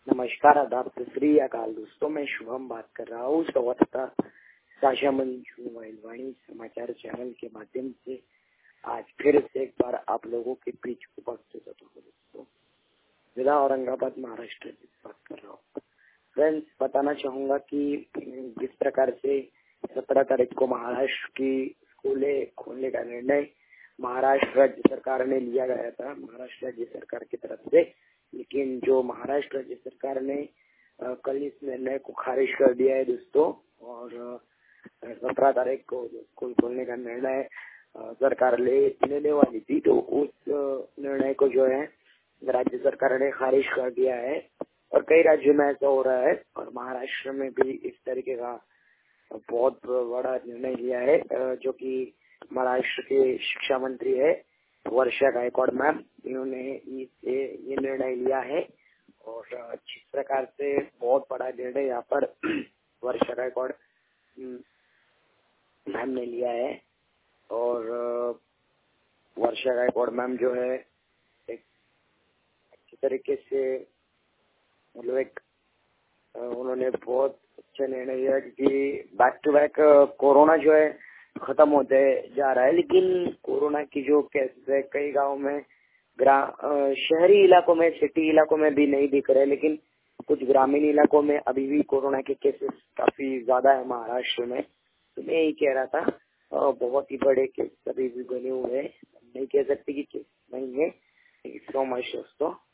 नमस्कार, आदाब, सत श्री अकाल दोस्तों। मैं शुभम बात कर रहा हूँ स्वतंत्रता साझा मंच मोबाइल वाणी समाचार चैनल के माध्यम से आज फिर से एक बार आप लोगों के बीच उपस्थित होता हूँ दोस्तों। जिला औरंगाबाद महाराष्ट्र से बात कर रहा हूँ। फ्रेंड्स, बताना चाहूंगा कि जिस प्रकार से 17 तारीख को महाराष्ट्र की स्कूलें खोलने का निर्णय महाराष्ट्र राज्य सरकार ने लिया गया था, महाराष्ट्र राज्य सरकार की तरफ से, लेकिन जो महाराष्ट्र राज्य सरकार ने कल इस निर्णय को खारिज कर दिया है दोस्तों। और 17 तारीख को स्कूल खोलने का निर्णय सरकार लेने वाली थी, तो उस निर्णय को जो है राज्य सरकार ने खारिज कर दिया है। और कई राज्यों में ऐसा हो रहा है और महाराष्ट्र में भी इस तरीके का बहुत बड़ा निर्णय लिया है। जो कि महाराष्ट्र के शिक्षा मंत्री है वर्षा गायकवाड़ मैम, इन्होंने ये निर्णय लिया है। और जिस प्रकार से बहुत बड़ा निर्णय यहाँ पर वर्षा गायकवाड़ मैम ने लिया है। और वर्षा गायकवाड़ मैम जो है एक अच्छी तरीके से मतलब एक उन्होंने बहुत अच्छा निर्णय लिया, क्योंकि बैक टू बैक कोरोना जो है खत्म होते जा रहा है, लेकिन कोरोना की जो केसेस है कई गांव में शहरी इलाकों में, सिटी इलाकों में भी नहीं दिख रहे, लेकिन कुछ ग्रामीण इलाकों में अभी भी कोरोना के केसेस काफी ज्यादा है महाराष्ट्र में। तो मैं यही कह रहा था, बहुत ही बड़े केस अभी भी बने हुए हैं, नहीं कह सकते कि केस नहीं है। थैंक यू सो मच दोस्तों।